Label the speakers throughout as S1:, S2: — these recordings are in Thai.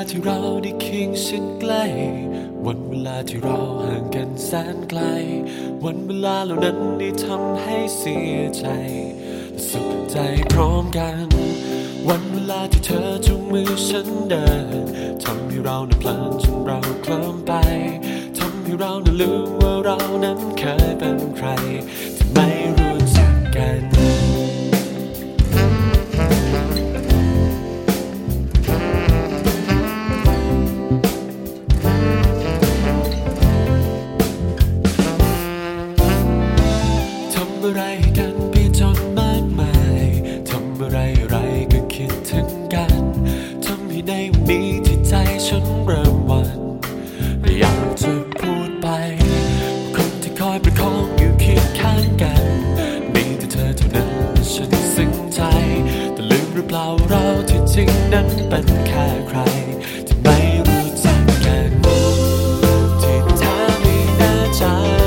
S1: ที่เราได้เคียงชิดใกล้วันเวลาที่เราห่างกันแสนไกลวันเวลาเหล่านั้นได้ทำให้เสียใจและสุขใจพร้อมกันวันเวลาที่เธอจูงมือฉันเดินทำให้เรานั้นเพลินจนเราเคลิ้มไปทำให้เรานั้นลืมว่าเรานั้นเคยเป็นใครที่ไม่รู้จักกันอะไรกันไปจนมากมายทำอะไรก็คิดถึงกันทำให้ในวันนี้ที่ใจฉันเริ่มหวั่นอยากจะพูดไปคนที่คอยประคองอยู่เคียงข้างกันมีแต่เธอเท่านั้นฉันซึ้งใจแต่ลืมหรือเปล่าเราที่จริงนั้นเป็นแค่ใครที่ไม่รู้จักกันที่แท้ไม่แน่ใจ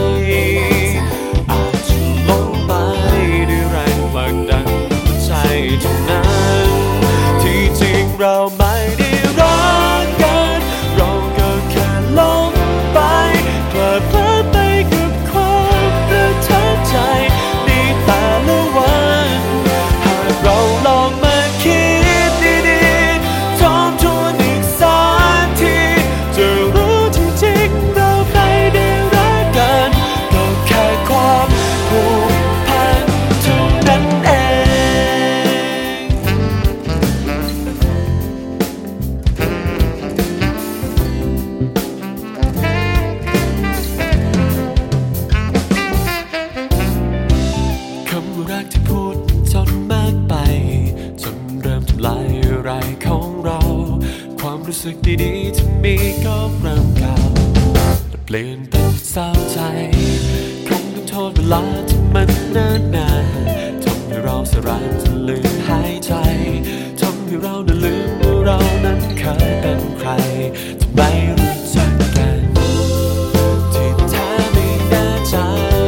S1: เราไม่ได้รักกันเราก็แค่หลงไปเพลิดเพลินไปกับความประทับใจในแต่ละวันหากเราลองมาคิดดีๆทบทวนอีกสักทีจะรู้ที่จริงเราไม่ได้รักกันก็แค่ความผูกพันเท่านั้นเองรักที่พูดจนมากไปจนเริ่มทำลายอะไรของเราความรู้สึกดีๆที่มีก็เริ่มเก่าแต่เปลี่ยนเป็นเศร้าใจคงต้องโทษเวลาที่มันนานนานทำให้เราสลายจนลืมหายใจทำให้เรานั้นลืมว่าเรานั้นเคยเป็นใครที่ไม่รู้จักกันที่แท้ไม่แน่ใจ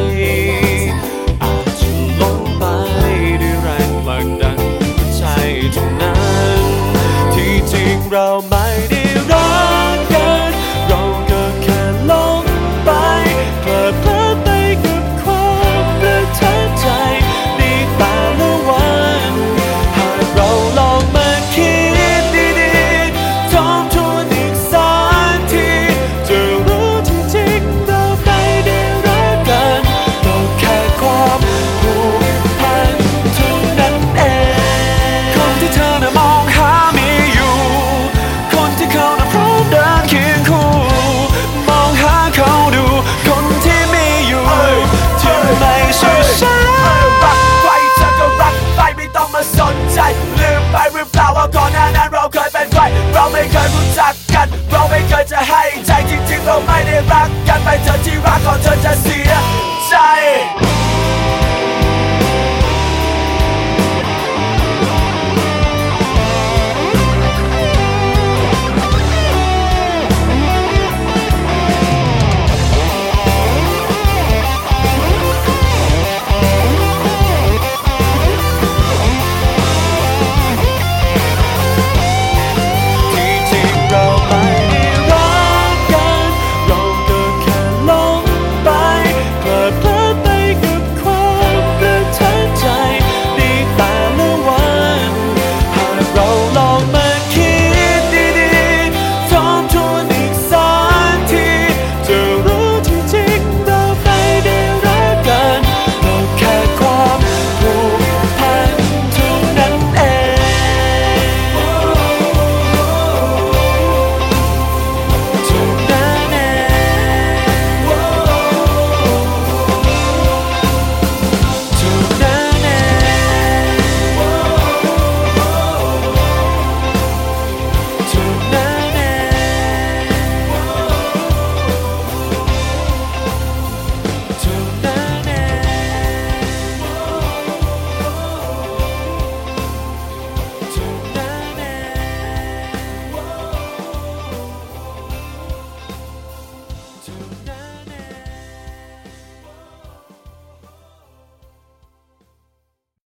S1: เราไม่ได้รักกันเราก็แค่หลงไปเพลิดเพลินไปกับความประทับใจในแต่ละวันหากเราลองมาคิดดีๆทบทวนอีกสักทีจะรู้ที่จริงเราไม่ได้รักกันก็แค่ความผูกพันเท่านั้นเองคนที่เธอน่ะมองหามีอยู่ที่เขาน่ะพร้อมเดินเคียงคู่มองหาเขาดูคนที่มีอยู่ที่ไม่ใช่ฉันรักใครเธอก็รักไปไม่ต้องมาสนใจลืมไปหรือเปล่าว่าก่อนหน้านั้นเราเคยเป็นใครเราไม่เคยรู้จักกันเราไม่เคยจะให้ใจจริงๆเราไม่ได้รักกันไปเธอที่รักก่อนเธอจะเสียใจ